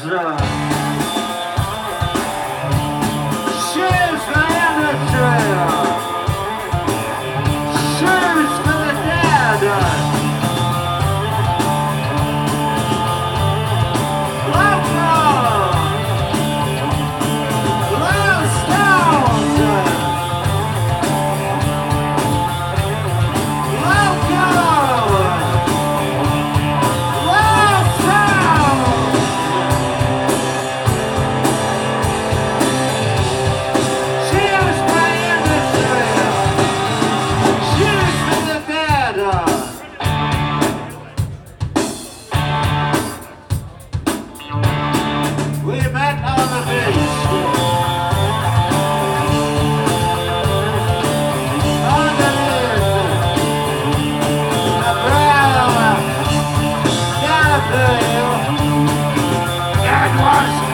Shoes for industry. Shoes for the dead. Local. Low stones. Local. Low stones. Shoes for industry. Shoes for the dead. We met on the beach. Underneath the brown California. It was